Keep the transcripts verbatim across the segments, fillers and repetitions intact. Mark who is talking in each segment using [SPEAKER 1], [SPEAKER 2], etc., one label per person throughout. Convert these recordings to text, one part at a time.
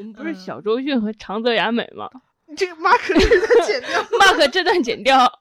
[SPEAKER 1] 我们不是小周迅和长泽雅美吗？
[SPEAKER 2] 你这个 mark 这段剪掉
[SPEAKER 1] ，mark 这段剪掉。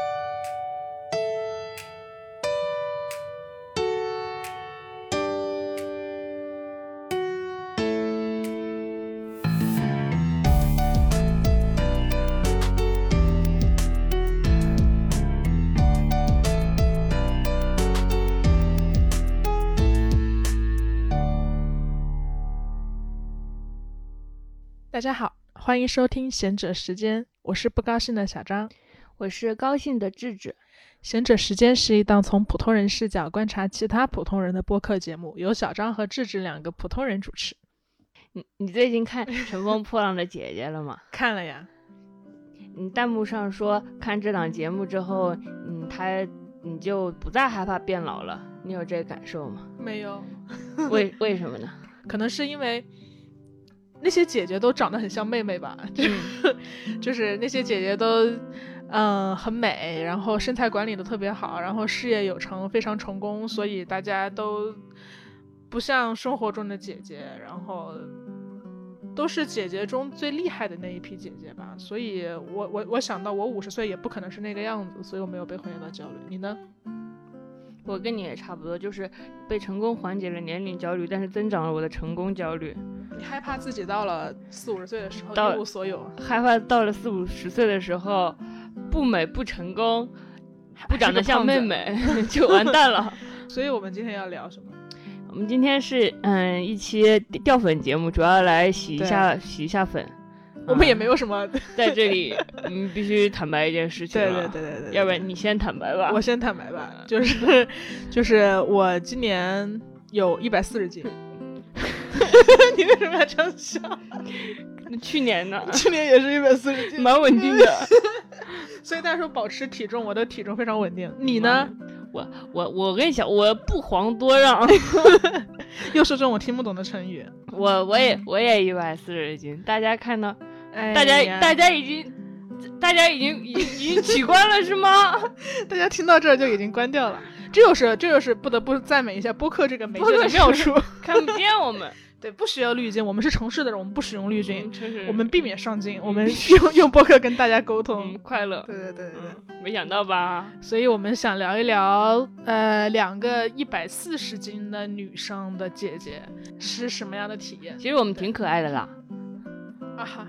[SPEAKER 2] 大家好，欢迎收听贤者时间，我是不高兴的小张，
[SPEAKER 1] 我是高兴的智智。
[SPEAKER 2] 贤者时间是一档从普通人视角观察其他普通人的播客节目，由小张和智智两个普通人主持。
[SPEAKER 1] 你你最近看《乘风破浪的姐姐》了吗？
[SPEAKER 2] 看了呀。
[SPEAKER 1] 你弹幕上说看这档节目之后，嗯，他你就不再害怕变老了，你有这个感受吗？
[SPEAKER 2] 没有。
[SPEAKER 1] 为为什么呢？
[SPEAKER 2] 可能是因为那些姐姐都长得很像妹妹吧，嗯、就是那些姐姐都嗯很美，然后身材管理的特别好，然后事业有成，非常成功，所以大家都不像生活中的姐姐，然后都是姐姐中最厉害的那一批姐姐吧，所以我我我想到我五十岁也不可能是那个样子，所以我没有被混淆到焦虑。你呢？
[SPEAKER 1] 我跟你也差不多，就是被成功缓解了年龄焦虑，但是增长了我的成功焦虑。
[SPEAKER 2] 你害怕自己到了四五十岁的时候一无所有，
[SPEAKER 1] 害怕到了四五十岁的时候不美不成功，不长得像妹妹就完蛋了。
[SPEAKER 2] 所以我们今天要聊什么？
[SPEAKER 1] 我们今天是嗯一期掉粉节目，主要来洗一下洗一下粉。
[SPEAKER 2] 我们也没有什么、
[SPEAKER 1] 嗯、在这里嗯必须坦白一件事情。
[SPEAKER 2] 对对对对对，
[SPEAKER 1] 要不然你先坦白吧。
[SPEAKER 2] 我先坦白吧，就是就是我今年有一百四十斤。你为什么要这样笑？
[SPEAKER 1] 去年呢？
[SPEAKER 2] 去年也是一百四十斤，
[SPEAKER 1] 蛮稳定的。
[SPEAKER 2] 所以大家说保持体重，我的体重非常稳定。你呢？
[SPEAKER 1] 我我我跟你讲，我不遑多让。
[SPEAKER 2] 又是这种我听不懂的成语。
[SPEAKER 1] 我我也我也一百四十斤，大家看到，
[SPEAKER 2] 哎、
[SPEAKER 1] 大家大家已经大家已经已经已经取关了是吗？
[SPEAKER 2] 大家听到这儿就已经关掉了。这就是这就是不得不赞美一下播客这个媒介的妙处，
[SPEAKER 1] 看不见我们。
[SPEAKER 2] 对，不需要滤镜，我们是城市的人，我们不使用滤镜，
[SPEAKER 1] 嗯、
[SPEAKER 2] 我们避免上镜，我们用用播客跟大家沟通、
[SPEAKER 1] 嗯、快乐。
[SPEAKER 2] 对对对对对、
[SPEAKER 1] 嗯，没想到吧？
[SPEAKER 2] 所以我们想聊一聊，呃，两个一百四十斤的女生的姐姐是什么样的体验。
[SPEAKER 1] 其实我们挺可爱的啦。
[SPEAKER 2] 啊哈，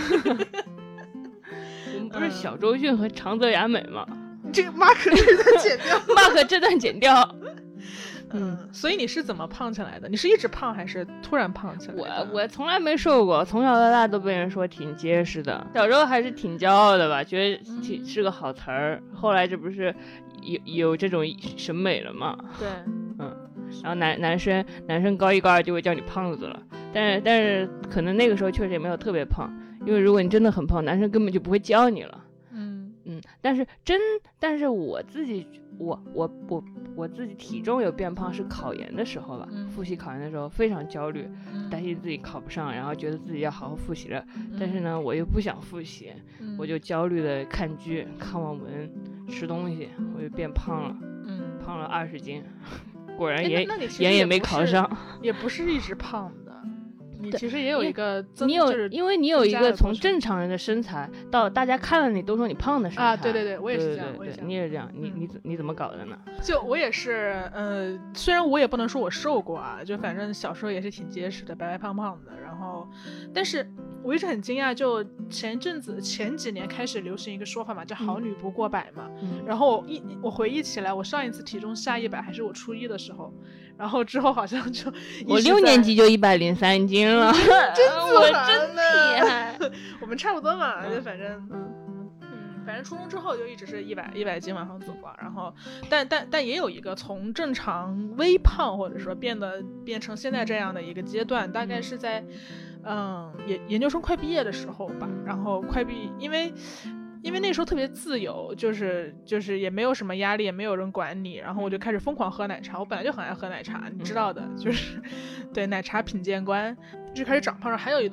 [SPEAKER 1] 我们不是小周迅和长泽雅美吗？
[SPEAKER 2] 你这个 mark 这段剪掉
[SPEAKER 1] ，mark 这段剪掉。
[SPEAKER 2] 嗯，所以你是怎么胖起来的？你是一直胖还是突然胖起来的？
[SPEAKER 1] 我我从来没瘦过，从小到大都被人说挺结实的，小时候还是挺骄傲的吧，觉得挺是个好词儿。后来这不是有有这种审美了吗？
[SPEAKER 2] 对，
[SPEAKER 1] 嗯，然后男男生男生高一高二就会叫你胖子了，但是但是可能那个时候确实也没有特别胖，因为如果你真的很胖，男生根本就不会教你了。
[SPEAKER 2] 嗯
[SPEAKER 1] 嗯，但是真但是我自己我我我我自己体重有变胖是考研的时候吧、嗯、复习考研的时候非常焦虑、嗯、担心自己考不上，然后觉得自己要好好复习了、嗯、但是呢我又不想复习、嗯、我就焦虑的看剧看网文吃东西，我就变胖了，嗯，胖了二十斤，果然研研也没考上，
[SPEAKER 2] 也不是一直胖的，你其实也有一个增，
[SPEAKER 1] 你有、
[SPEAKER 2] 就是、
[SPEAKER 1] 因为你有一个从正常人的身材到大家看了你都说你胖的身材
[SPEAKER 2] 啊，对对对，我也是这样，
[SPEAKER 1] 对对对
[SPEAKER 2] 我也是这样，
[SPEAKER 1] 你也是这样，你你你怎么搞的呢？
[SPEAKER 2] 就我也是，呃，虽然我也不能说我瘦过啊，就反正小时候也是挺结实的，白白胖胖的，然后，但是我一直很惊讶，就前阵子前几年开始流行一个说法嘛，叫好女不过百嘛，嗯、然后我一我回忆起来，我上一次体重下一百还是我初一的时候。然后之后好像就
[SPEAKER 1] 我六年级就一百零三斤了，
[SPEAKER 2] 真
[SPEAKER 1] 我真厉害。
[SPEAKER 2] 我们差不多嘛，就反正嗯嗯，反正初中之后就一直是一百一百斤往上走吧。然后但但但也有一个从正常微胖或者说变得变成现在这样的一个阶段，大概是在嗯研研究生快毕业的时候吧。然后快毕因为。因为那时候特别自由，就是就是也没有什么压力，也没有人管你，然后我就开始疯狂喝奶茶。我本来就很爱喝奶茶，你知道的，就是对奶茶品鉴官就开始长胖了。还有一段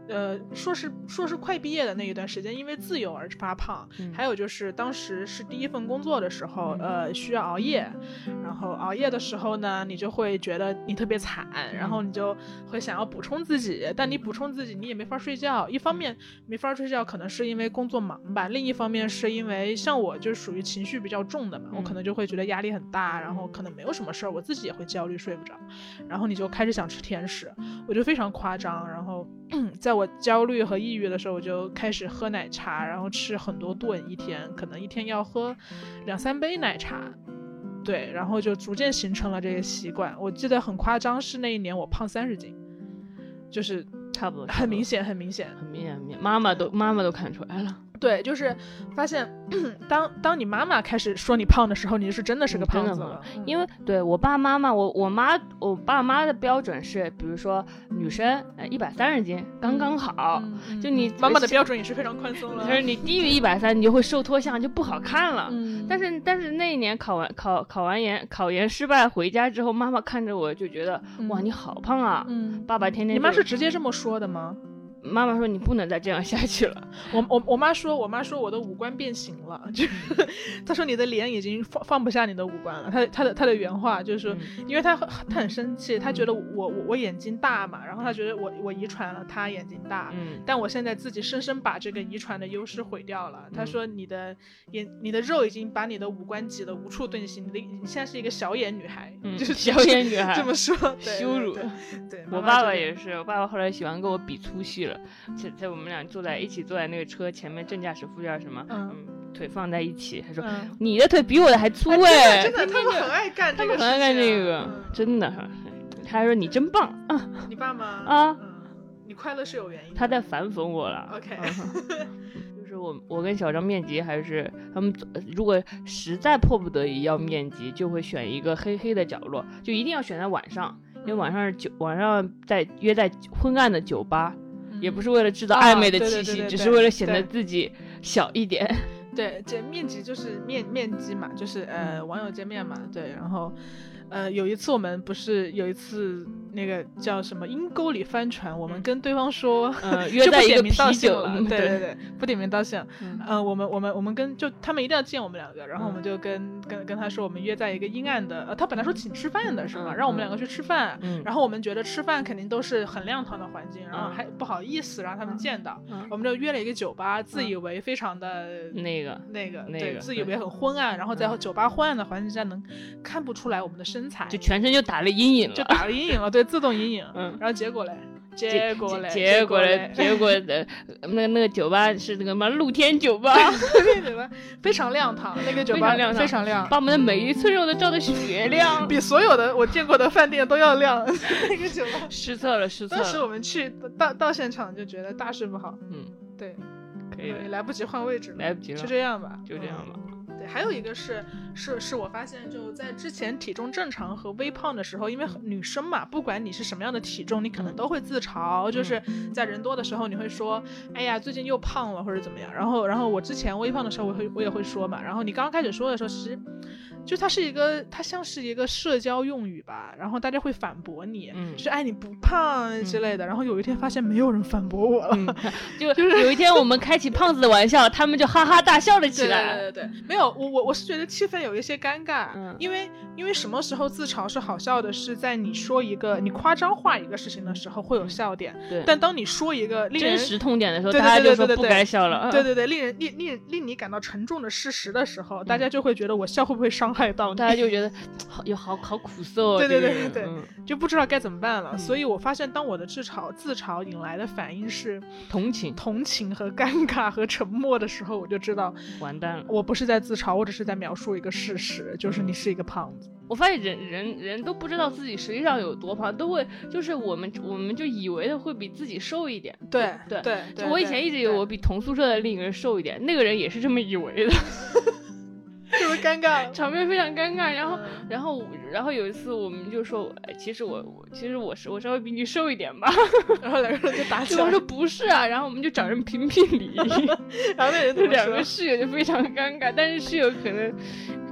[SPEAKER 2] 呃硕士硕士快毕业的那一段时间，因为自由而发胖，
[SPEAKER 1] 嗯、
[SPEAKER 2] 还有就是当时是第一份工作的时候，呃需要熬夜，然后熬夜的时候呢，你就会觉得你特别惨，然后你就会想要补充自己，但你补充自己你也没法睡觉，一方面没法睡觉可能是因为工作忙吧，另一方面是因为像我就属于情绪比较重的嘛，我可能就会觉得压力很大，然后可能没有什么事儿，我自己也会焦虑睡不着，然后你就开始想吃甜食，我就非常夸张，然后在我焦虑和抑郁的时候，我就开始喝奶茶，然后吃很多顿，一天可能一天要喝两三杯奶茶，对，然后就逐渐形成了这个习惯。我记得很夸张，是那一年我胖三十斤，就是
[SPEAKER 1] 差不多，
[SPEAKER 2] 很明显，很明显，
[SPEAKER 1] 很明显，很明显，妈妈都妈妈都看出来了。
[SPEAKER 2] 对，就是发现当当你妈妈开始说你胖的时候，你是真的是个胖子了。
[SPEAKER 1] 嗯、因为对我爸妈妈，我我妈我爸妈的标准是，比如说女生呃一百三十斤刚刚好，
[SPEAKER 2] 嗯、
[SPEAKER 1] 就你
[SPEAKER 2] 妈妈的标准也是非常宽松了。
[SPEAKER 1] 就是你低于一百三，你就会瘦脱相，就不好看了。
[SPEAKER 2] 嗯、
[SPEAKER 1] 但是但是那一年考完考考完研考研失败回家之后，妈妈看着我就觉得、嗯、哇你好胖啊！
[SPEAKER 2] 嗯，
[SPEAKER 1] 爸爸天天
[SPEAKER 2] 你妈是直接这么说的吗？
[SPEAKER 1] 妈妈说你不能再这样下去了。
[SPEAKER 2] 我我我妈说，我妈说我的五官变形了，就她说你的脸已经放放不下你的五官了。她她的她的原话就是说，嗯、因为她她很生气，她觉得我我我眼睛大嘛，然后她觉得我我遗传了她眼睛大，
[SPEAKER 1] 嗯，
[SPEAKER 2] 但我现在自己深深把这个遗传的优势毁掉了。她说你的眼你的肉已经把你的五官挤得无处遁形，你的你现在是一个小眼女孩，
[SPEAKER 1] 嗯、
[SPEAKER 2] 就是
[SPEAKER 1] 小眼女孩
[SPEAKER 2] 这么说，
[SPEAKER 1] 羞辱。
[SPEAKER 2] 对，对对
[SPEAKER 1] 我爸爸也是，我爸爸后来喜欢跟我比粗细了。在在我们俩坐在一起，坐在那个车前面，正驾驶副驾驶嘛，嗯，嗯腿放在一起，他说、嗯、你的腿比我的还粗哎，
[SPEAKER 2] 真的，真的他们很爱干这个事情，
[SPEAKER 1] 他们很爱干这个，嗯、真的，他还说你真棒啊，
[SPEAKER 2] 你爸吗？
[SPEAKER 1] 啊、
[SPEAKER 2] 嗯，你快乐是有原因的，
[SPEAKER 1] 他在反讽我了
[SPEAKER 2] ，OK，、
[SPEAKER 1] 嗯、就是我我跟小张面基，还是他们如果实在迫不得已要面基，就会选一个黑黑的角落，就一定要选在晚上，因为晚上是酒晚上在约在昏暗的酒吧。也不是为了制造暧昧的气息、啊、
[SPEAKER 2] 对对对对对，
[SPEAKER 1] 只是为了显得自己小一点。
[SPEAKER 2] 对，这面基就是面面基嘛，就是呃网友见面嘛，对，然后呃有一次我们不是有一次那个叫什么阴沟里翻船，我们跟对方说，
[SPEAKER 1] 呃约在一个啤酒
[SPEAKER 2] 了，对对对，不点名道姓，嗯、呃我们我们我们跟就他们一定要见我们两个，然后我们就跟、嗯、跟跟他说我们约在一个阴暗的，呃他本来说请吃饭的是吗？嗯、让我们两个去吃饭，嗯、然后我们觉得吃饭肯定都是很亮堂的环境，然后还不好意思让他们见到，嗯、我们就约了一个酒吧，自以为非常的
[SPEAKER 1] 那个
[SPEAKER 2] 那个
[SPEAKER 1] 那个，
[SPEAKER 2] 对，自以为很昏暗，然后在酒吧昏暗的环境下能看不出来我们的身材，
[SPEAKER 1] 就全身就打了阴影了，
[SPEAKER 2] 就打了阴影了，对，自动阴影。
[SPEAKER 1] 嗯，
[SPEAKER 2] 然后结果嘞，结果嘞，
[SPEAKER 1] 结果嘞，结果的那个那个酒吧是那个什么露天酒吧，
[SPEAKER 2] 露天酒吧非常亮堂，那个酒吧
[SPEAKER 1] 非常亮，
[SPEAKER 2] 非常亮，
[SPEAKER 1] 把我们的每一寸肉都照得雪亮，
[SPEAKER 2] 比所有的我见过的饭店都要亮。那个酒吧
[SPEAKER 1] 失策了，失策了。
[SPEAKER 2] 当时我们去到到现场就觉得大事不好，
[SPEAKER 1] 嗯，
[SPEAKER 2] 对，
[SPEAKER 1] 可以的，
[SPEAKER 2] 来不及换位置了，
[SPEAKER 1] 来不及了，
[SPEAKER 2] 就这样吧，
[SPEAKER 1] 就这样吧。
[SPEAKER 2] 对，还有一个是是是我发现就在之前体重正常和微胖的时候，因为女生嘛，不管你是什么样的体重，你可能都会自嘲，嗯、就是在人多的时候你会说，哎呀，最近又胖了或者怎么样。然后然后我之前微胖的时候，我会我也会说嘛。然后你刚刚开始说的时候，其实就它是一个，它像是一个社交用语吧。然后大家会反驳你，嗯、就是哎你不胖之类的。嗯、然后有一天发现没有人反驳我了，嗯、
[SPEAKER 1] 就就是有一天我们开起胖子的玩笑，他们就哈哈大笑了起来。
[SPEAKER 2] 对对对对，没有。我我我是觉得气氛有一些尴尬，嗯、因为因为什么时候自嘲是好笑的，是在你说一个你夸张化一个事情的时候会有笑点，
[SPEAKER 1] 对。
[SPEAKER 2] 但当你说一个令人
[SPEAKER 1] 真实痛点的时候，大家就说不该笑了。
[SPEAKER 2] 对对对，令人令令令你感到沉重的事实的时候，嗯、大家就会觉得我笑会不会伤害到你？
[SPEAKER 1] 大家就觉得有好好苦涩，
[SPEAKER 2] 对对对对对，
[SPEAKER 1] 嗯、
[SPEAKER 2] 就不知道该怎么办了。嗯、所以我发现，当我的自嘲自嘲引来的反应是
[SPEAKER 1] 同情、
[SPEAKER 2] 同情和尴尬和沉默的时候，我就知道
[SPEAKER 1] 完蛋了。
[SPEAKER 2] 我不是在自嘲，我只是在描述一个事实，就是你是一个胖子。
[SPEAKER 1] 我发现人人人都不知道自己实际上有多胖，都会就是我们我们就以为的会比自己瘦一点。
[SPEAKER 2] 对
[SPEAKER 1] 对
[SPEAKER 2] 对，
[SPEAKER 1] 就我以前一直以为我比同宿舍的另一个人瘦一点，那个人也是这么以为的。
[SPEAKER 2] 是不是尴尬？
[SPEAKER 1] 场面非常尴尬。然后，嗯、然后，然后有一次我们就说，哎，其实我，我其实我是我稍微比你瘦一点吧。
[SPEAKER 2] 然后两个人就打起来。
[SPEAKER 1] 对方说不是啊，然后我们就找人评评理。
[SPEAKER 2] 然后那人
[SPEAKER 1] 就两个室友就非常尴尬，但是室友可能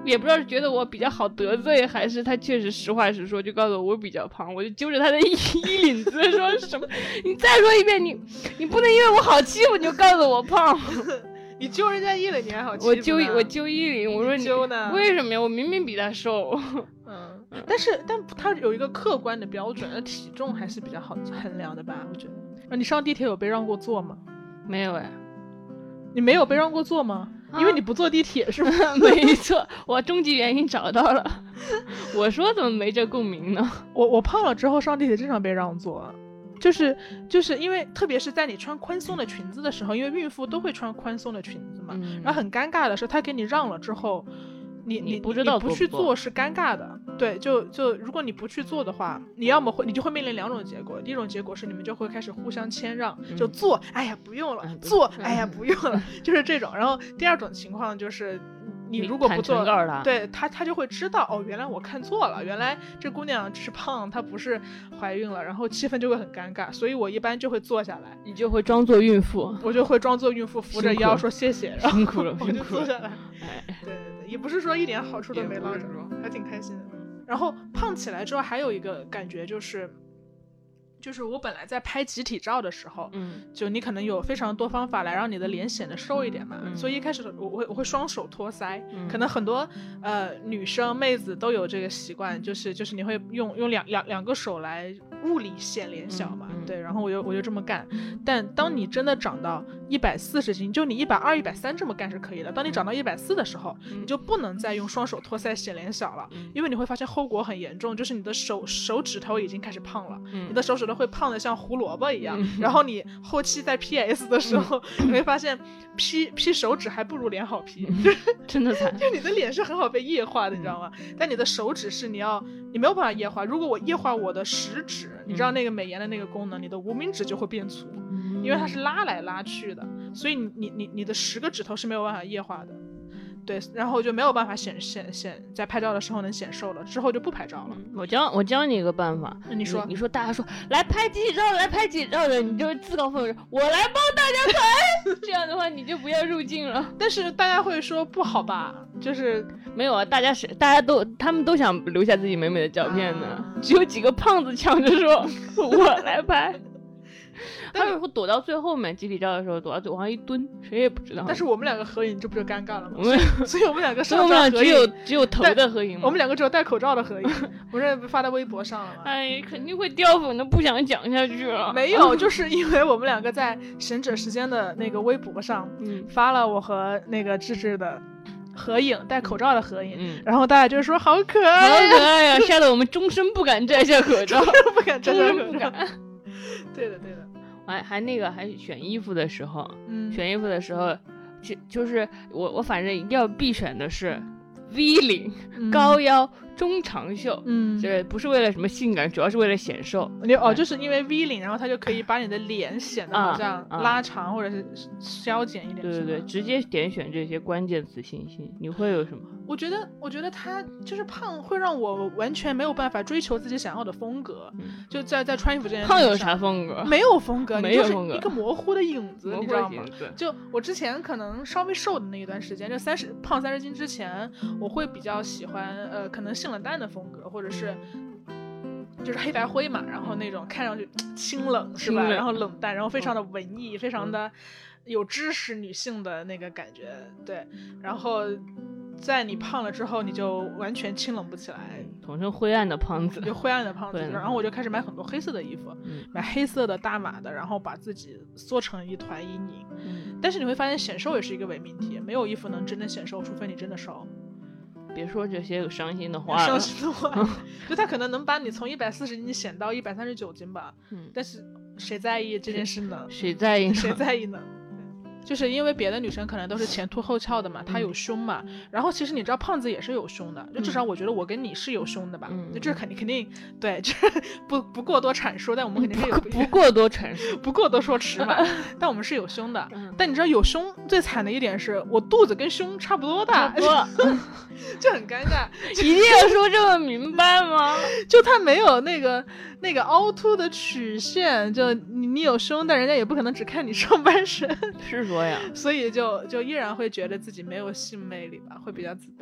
[SPEAKER 1] 也不知道是觉得我比较好得罪，还是他确实实话实说，就告诉我我比较胖，我就揪着他的衣衣领子说什么，你再说一遍，你你不能因为我好欺负你就告诉我胖。
[SPEAKER 2] 你揪人家衣领，你还好欺负？
[SPEAKER 1] 我揪我揪衣领，我说你
[SPEAKER 2] 揪呢？
[SPEAKER 1] 为什么呀？我明明比他瘦。
[SPEAKER 2] 嗯，但是但他有一个客观的标准，那体重还是比较好衡量的吧？我觉得。你上地铁有被让过座吗？
[SPEAKER 1] 没有哎。
[SPEAKER 2] 你没有被让过座吗？啊、因为你不坐地铁是吗？
[SPEAKER 1] 没错，我终极原因找到了。我说怎么没这共鸣呢？
[SPEAKER 2] 我我胖了之后上地铁经常被让座。就是就是因为特别是在你穿宽松的裙子的时候，因为孕妇都会穿宽松的裙子嘛、嗯、然后很尴尬的是他给你让了之后你你
[SPEAKER 1] 不知道
[SPEAKER 2] 你不去做是尴尬的。对，就就如果你不去做的话，你要么会你就会面临两种结果。第一种结果是你们就会开始互相谦让、嗯、就做哎呀不用了、嗯、做哎呀不用了、嗯、就是这种。然后第二种情况就是你如果不做，对他他就会知道哦，原来我看错了，原来这姑娘是胖，她不是怀孕了，然后气氛就会很尴尬，所以我一般就会坐下来，
[SPEAKER 1] 你就会装作孕妇，
[SPEAKER 2] 我就会装作孕妇扶着腰说谢谢，
[SPEAKER 1] 辛苦了，
[SPEAKER 2] 然后我就坐下来。哎，对对对，也不是说一点好处都没捞着，还挺开心的。然后胖起来之后还有一个感觉就是。就是我本来在拍集体照的时候，嗯，就你可能有非常多方法来让你的脸显得瘦一点嘛，嗯、所以一开始我会我会双手托腮、嗯，可能很多呃女生妹子都有这个习惯，就是就是你会用用两两两个手来物理显脸小嘛，嗯、对，然后我就我就这么干，但当你真的长到一百四十斤，就你一百二、一百三这么干是可以的，当你长到一百四的时候、嗯，你就不能再用双手托腮显脸小了、嗯，因为你会发现后果很严重，就是你的手手指头已经开始胖了，嗯、你的手指头会胖的像胡萝卜一样、嗯、然后你后期在 P S 的时候、嗯、你会发现 P P 手指还不如脸好 P、嗯、
[SPEAKER 1] 真的惨，
[SPEAKER 2] 就你的脸是很好被液化的、嗯、你知道吗？但你的手指是你要你没有办法液化，如果我液化我的食指、嗯、你知道那个美颜的那个功能，你的无名指就会变粗、嗯、因为它是拉来拉去的，所以你你你的十个指头是没有办法液化的，对，然后就没有办法显显显在拍照的时候能显瘦了，之后就不拍照了。
[SPEAKER 1] 嗯、我教我教你一个办法，
[SPEAKER 2] 你说
[SPEAKER 1] 你, 你说大家说来拍集体照来拍集体照的，你就自告奋勇，我来帮大家拍，这样的话你就不要入镜了。
[SPEAKER 2] 但是大家会说不好吧？就是
[SPEAKER 1] 没有啊，大家是大家都他们都想留下自己美美的照片呢、啊，只有几个胖子抢着说我来拍。他们会躲到最后面，集体照的时候躲到最后往上一蹲，谁也不知道。
[SPEAKER 2] 但是我们两个合影，这不就尴尬了吗？我们所以我们两个上
[SPEAKER 1] 张合影只有只有头的合影吗？
[SPEAKER 2] 我们两个只有戴口罩的合影，不是发在微博上了吗？
[SPEAKER 1] 哎，肯定会掉粉的，不想讲下去了。
[SPEAKER 2] 没有，就是因为我们两个在贤者时间的那个微博上，嗯，发了我和那个智智的合影，戴口罩的合影、嗯、然后大家就说好可爱、
[SPEAKER 1] 啊、好可爱呀、啊，吓得我们终身不敢摘下口罩，
[SPEAKER 2] 不敢摘下口罩。对的对的。
[SPEAKER 1] 还还那个还选衣服的时候，嗯，选衣服的时候，就就是我我反正要必选的是 V 领、嗯、高腰中长袖，嗯，就是不是为了什么性感，主要是为了显瘦。
[SPEAKER 2] 你哦，就是因为 V 领，然后它就可以把你的脸显得好像拉长、啊、或者是消减一点。
[SPEAKER 1] 对对对，直接点选这些关键词信息。你会有什么？
[SPEAKER 2] 我觉得，我觉得它就是胖，会让我完全没有办法追求自己想要的风格。嗯、就在在穿衣服这件事
[SPEAKER 1] 胖有啥风格？
[SPEAKER 2] 没有风格，
[SPEAKER 1] 没有风格，
[SPEAKER 2] 一个模糊的影子，你知道吗？就我之前可能稍微瘦的那一段时间，就三十胖三十斤之前，我会比较喜欢呃，可能性冷淡的风格，或者是。就是黑白灰嘛，然后那种看上去清冷是吧？然后冷淡，然后非常的文艺，嗯、非常的有知识女性的那个感觉，对。然后在你胖了之后，你就完全清冷不起来，
[SPEAKER 1] 统称灰暗的胖子，
[SPEAKER 2] 就灰暗的胖子。然后我就开始买很多黑色的衣服，嗯、买黑色的大码的，然后把自己缩成一团阴影。嗯、但是你会发现显瘦也是一个伪命题，没有衣服能真正显瘦，除非你真的瘦。
[SPEAKER 1] 别说这些有伤心的话了，
[SPEAKER 2] 伤心的话，就他可能能把你从一百四十斤显到一百三十九斤吧，嗯，但是谁在意这件事呢？
[SPEAKER 1] 谁在意呢？
[SPEAKER 2] 谁在意呢？就是因为别的女生可能都是前凸后翘的嘛，她有胸嘛，嗯、然后其实你知道胖子也是有胸的，就至少我觉得我跟你是有胸的吧，嗯、就这肯定肯定对，就是不不过多阐述，但我们肯定是有
[SPEAKER 1] 不, 不过多阐述，
[SPEAKER 2] 不过多说尺嘛，但我们是有胸的。嗯、但你知道有胸最惨的一点是我肚子跟胸差不多大，
[SPEAKER 1] 不
[SPEAKER 2] 就很尴尬。
[SPEAKER 1] 一定要说这么明白吗？
[SPEAKER 2] 就它没有那个那个凹凸的曲线，就你你有胸，但人家也不可能只看你上半身。
[SPEAKER 1] 是说呀，
[SPEAKER 2] 所以就就依然会觉得自己没有性魅力吧，会比较自卑。嗯，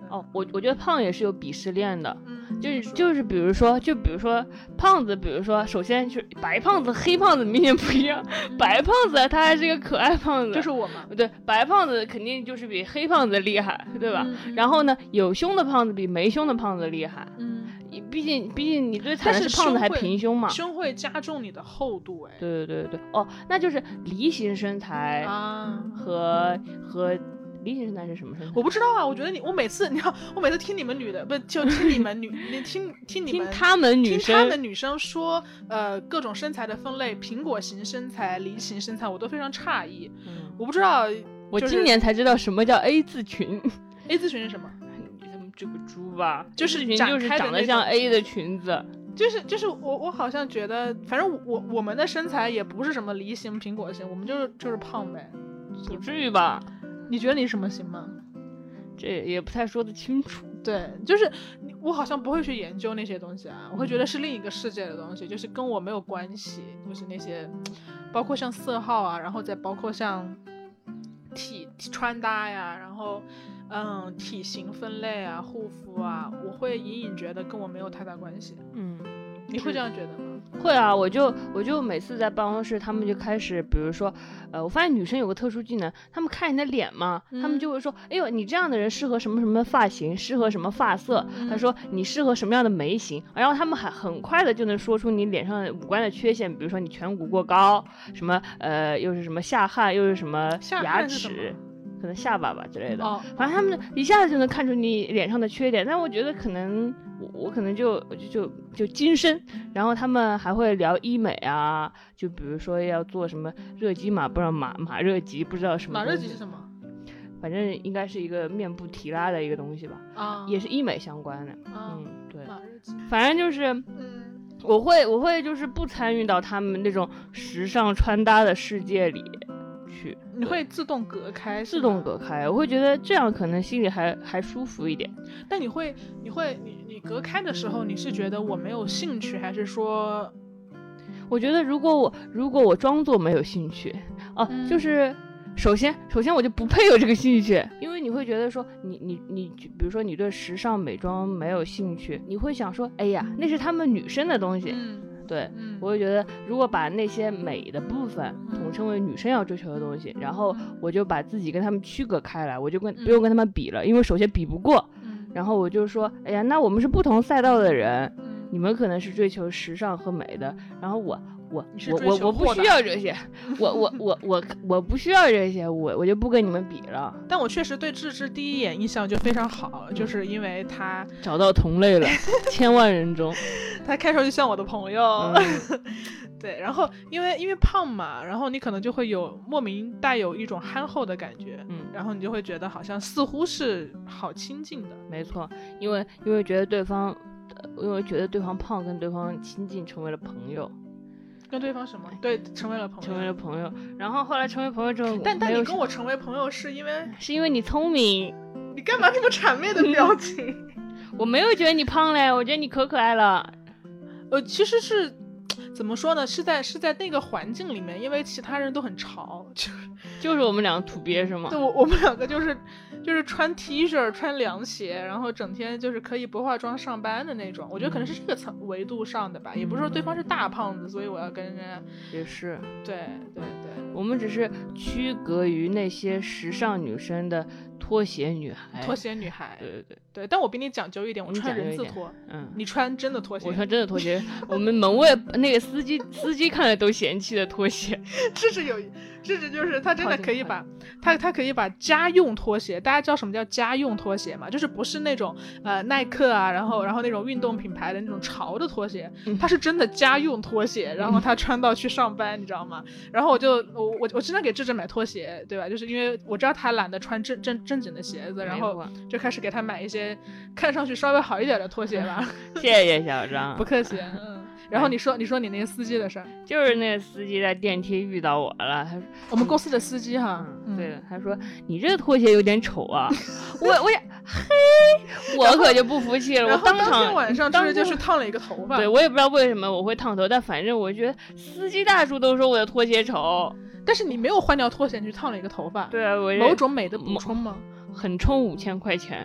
[SPEAKER 1] 哦，我我觉得胖也是有鄙视链的，
[SPEAKER 2] 嗯，
[SPEAKER 1] 就是就是比如说就比如说胖子，比如说首先就是白胖子黑胖子明显不一样，嗯、白胖子他还是一个可爱胖子，
[SPEAKER 2] 就是我嘛，
[SPEAKER 1] 对，白胖子肯定就是比黑胖子厉害，对吧？
[SPEAKER 2] 嗯、
[SPEAKER 1] 然后呢，有胸的胖子比没胸的胖子厉害，
[SPEAKER 2] 嗯，
[SPEAKER 1] 毕竟毕竟你最惨的是胖子还平胸嘛，
[SPEAKER 2] 胸会加重你的厚度，哎，
[SPEAKER 1] 对对对对，哦，那就是梨形身材
[SPEAKER 2] 啊
[SPEAKER 1] 和和。梨形身材是什么身材？
[SPEAKER 2] 我不知道啊，我觉得你，我每次，你看，我每次听你们女的，不就听你们女，你听听你们
[SPEAKER 1] 听他们女生，
[SPEAKER 2] 听他们女生说，呃，各种身材的分类，苹果型身材、梨形身材，我都非常诧异。嗯，我不知道，就是，
[SPEAKER 1] 我今年才知道什么叫 A 字裙。
[SPEAKER 2] A 字裙是什么？
[SPEAKER 1] 你他妈这个猪吧，
[SPEAKER 2] 就是
[SPEAKER 1] 裙就是长得像 A 的裙子。
[SPEAKER 2] 就是就是我我好像觉得，反正我我们的身材也不是什么梨形、苹果型，我们就是就是胖呗，
[SPEAKER 1] 不至于吧？
[SPEAKER 2] 你觉得你什么型吗？
[SPEAKER 1] 这也不太说得清楚。
[SPEAKER 2] 对，就是我好像不会去研究那些东西啊，我会觉得是另一个世界的东西，就是跟我没有关系。就是那些，包括像色号啊，然后再包括像体穿搭呀，然后嗯体型分类啊、护肤啊，我会隐隐觉得跟我没有太大关系。嗯，你会这样觉得吗？
[SPEAKER 1] 会啊，我就我就每次在办公室，他们就开始，比如说，呃，我发现女生有个特殊技能，他们看你的脸嘛，嗯、他们就会说，哎呦，你这样的人适合什么什么发型，适合什么发色，嗯、他说你适合什么样的眉形，然后他们还很快的就能说出你脸上五官的缺陷，比如说你颧骨过高，什么呃又是什么下颌，又是什么牙齿。可能下巴吧之类的，哦、反正他们一下子就能看出你脸上的缺点，但我觉得可能我我可能就就就就精深，然后他们还会聊医美啊，就比如说要做什么热肌马，不知道马马热肌不知道什么，
[SPEAKER 2] 马热肌是什么？
[SPEAKER 1] 反正应该是一个面部提拉的一个东西吧，啊，也是医美相关的，啊、嗯，对，
[SPEAKER 2] 马热肌，
[SPEAKER 1] 反正就是，嗯，我会我会就是不参与到他们那种时尚穿搭的世界里。
[SPEAKER 2] 你会自动隔开，
[SPEAKER 1] 自动隔开，我会觉得这样可能心里还还舒服一点。
[SPEAKER 2] 但你会，你会，你你隔开的时候，你是觉得我没有兴趣，还是说，
[SPEAKER 1] 我觉得如果我如果我装作没有兴趣，哦、啊嗯，就是首先首先我就不配有这个兴趣，因为你会觉得说你你你，比如说你对时尚美妆没有兴趣，你会想说，哎呀，那是他们女生的东西。嗯对、嗯，我会觉得如果把那些美的部分统称为女生要追求的东西、嗯、然后我就把自己跟他们区隔开来，我就跟、嗯、不用跟他们比了，因为首先比不过、嗯、然后我就说，哎呀，那我们是不同赛道的人、嗯、你们可能是追求时尚和美的，然后我我我我我不需要这些，我我我我我不需要这些，我我就不跟你们比了。
[SPEAKER 2] 但我确实对智智第一眼印象就非常好，就是因为他
[SPEAKER 1] 找到同类了，千万人中，
[SPEAKER 2] 他看上去像我的朋友。嗯、对，然后因为因为胖嘛，然后你可能就会有莫名带有一种憨厚的感觉，嗯，然后你就会觉得好像似乎是好亲近的。
[SPEAKER 1] 没错，因为因为觉得对方，因为觉得对方胖，跟对方亲近，成为了朋友。
[SPEAKER 2] 跟对方什么？对，成为了朋友，
[SPEAKER 1] 成为了朋友。然后后来成为朋友之后，
[SPEAKER 2] 但但你跟我成为朋友是因为
[SPEAKER 1] 是因为你聪明。
[SPEAKER 2] 你干嘛这么谄媚的表情？
[SPEAKER 1] 我没有觉得你胖嘞，我觉得你可可爱了。
[SPEAKER 2] 呃，其实是怎么说呢？是在是在那个环境里面，因为其他人都很潮，就
[SPEAKER 1] 就是我们两个土鳖是吗？
[SPEAKER 2] 对，我我们两个就是就是穿 T 恤、穿凉鞋，然后整天就是可以不化妆上班的那种。我觉得可能是这个层维度上的吧，也不是说对方是大胖子，所以我要跟人家。
[SPEAKER 1] 也是。
[SPEAKER 2] 对对对，
[SPEAKER 1] 我们只是区隔于那些时尚女生的拖鞋女孩。
[SPEAKER 2] 拖鞋女孩。
[SPEAKER 1] 对对对
[SPEAKER 2] 对，但我比你讲究一点，我穿人字拖。嗯，你穿真的拖鞋。
[SPEAKER 1] 我穿真的拖鞋，我们门卫那个司机司机看了都嫌弃的拖鞋。
[SPEAKER 2] 智智有，智智就是他真的可以把他他可以把家用拖鞋，大家知道什么叫家用拖鞋吗？就是不是那种呃耐克啊，然后然后那种运动品牌的那种潮的拖鞋，他是真的家用拖鞋，然后他穿到去上班，你知道吗？然后我就我我我经常给智智买拖鞋，对吧？就是因为我知道他懒得穿正正正经的鞋子，然后就开始给他买一些看上去稍微好一点的拖鞋吧。
[SPEAKER 1] 谢谢小张，
[SPEAKER 2] 不客气。嗯，然后你说你说你那个司机的事儿，
[SPEAKER 1] 就是那个司机在电梯遇到我了，他
[SPEAKER 2] 我们公司的司机哈，
[SPEAKER 1] 嗯、对的，他说你这个拖鞋有点丑啊，我我也嘿，我可就不服气了，我当场
[SPEAKER 2] 当天晚上当时就是烫了一个头发，
[SPEAKER 1] 对我也不知道为什么我会烫头，但反正我觉得司机大叔都说我的拖鞋丑，
[SPEAKER 2] 但是你没有换掉拖鞋，你去烫了一个头发，
[SPEAKER 1] 对啊，我
[SPEAKER 2] 某种美的补充吗？
[SPEAKER 1] 很充五千块钱，嗯、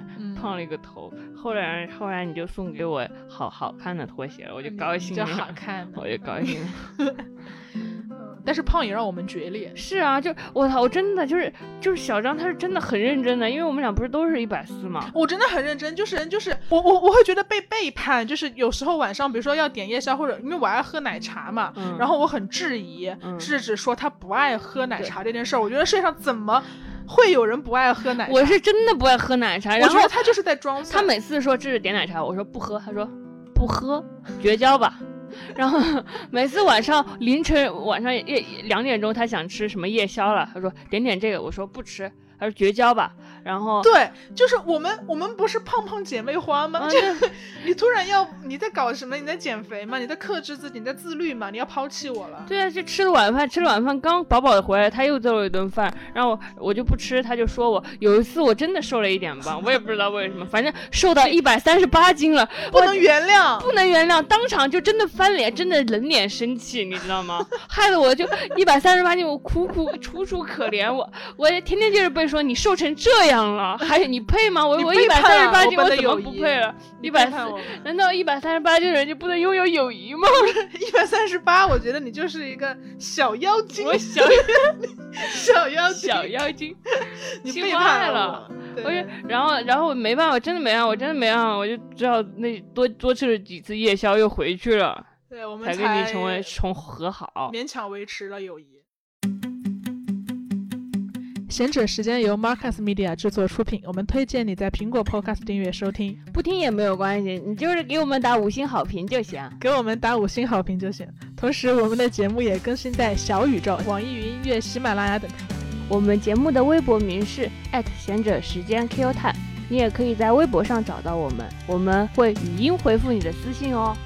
[SPEAKER 1] 胖了一个头。后来后来你就送给我好好看的拖鞋了，我就高兴了。
[SPEAKER 2] 就好看，
[SPEAKER 1] 我就高兴了。
[SPEAKER 2] 但是胖也让我们决裂。
[SPEAKER 1] 是啊，就我操，我真的就是就是小张，他是真的很认真的，因为我们俩不是都是一百四吗？
[SPEAKER 2] 我真的很认真，就是就是我我我会觉得被背叛，就是有时候晚上比如说要点夜宵，或者因为我爱喝奶茶嘛，
[SPEAKER 1] 嗯、
[SPEAKER 2] 然后我很质疑，
[SPEAKER 1] 嗯、
[SPEAKER 2] 制止说他不爱喝奶茶这件事儿。我觉得世界上怎么会有人不爱喝奶茶？
[SPEAKER 1] 我是真的不爱喝奶茶，然后
[SPEAKER 2] 我觉得他就是在装蒜。
[SPEAKER 1] 他每次说这是点奶茶，我说不喝，他说不喝，绝交吧。然后每次晚上凌晨晚上夜两点钟，他想吃什么夜宵了，他说点点这个，我说不吃，他说绝交吧。然后
[SPEAKER 2] 对，就是我们我们不是胖胖姐妹花吗？啊、就你突然要你在搞什么？你在减肥吗？你在克制自己？你在自律吗？你要抛弃我了？
[SPEAKER 1] 对啊，就吃了晚饭，吃了晚饭刚饱饱的回来，他又做了一顿饭，然后我我就不吃，他就说我有一次我真的瘦了一点吧，我也不知道为什么，反正瘦到一百三十八斤了，
[SPEAKER 2] 不能原谅，
[SPEAKER 1] 不能原谅，当场就真的翻脸，真的冷脸生气，你知道吗？害得我就一百三十八斤，我苦苦楚楚可怜，我我天天就是被说你瘦成这样了，还有你配吗？我我一百三十八斤，我怎么不配了？一百四，难道一百三十八斤的人就不能拥有友谊吗？
[SPEAKER 2] 一百三十八，我觉得你就是一个小妖精，
[SPEAKER 1] 我小
[SPEAKER 2] 小妖精，
[SPEAKER 1] 小妖精，
[SPEAKER 2] 你背叛
[SPEAKER 1] 了我。我就然后然后我没办法，真的没办法，我真的没办法，我就只好那多多吃了几次夜宵，又回去了。
[SPEAKER 2] 对，我们
[SPEAKER 1] 才跟你成为重和好，
[SPEAKER 2] 勉强维持了友谊。贤者时间由 Marcus Media 制作出品，我们推荐你在苹果 Podcast 订阅收听，
[SPEAKER 1] 不听也没有关系，你就是给我们打五星好评就行，
[SPEAKER 2] 给我们打五星好评就行。同时，我们的节目也更新在小宇宙、网易云音乐、喜马拉雅等平台。
[SPEAKER 1] 我们节目的微博名是 at 贤者时间 Q 探，你也可以在微博上找到我们，我们会语音回复你的私信哦。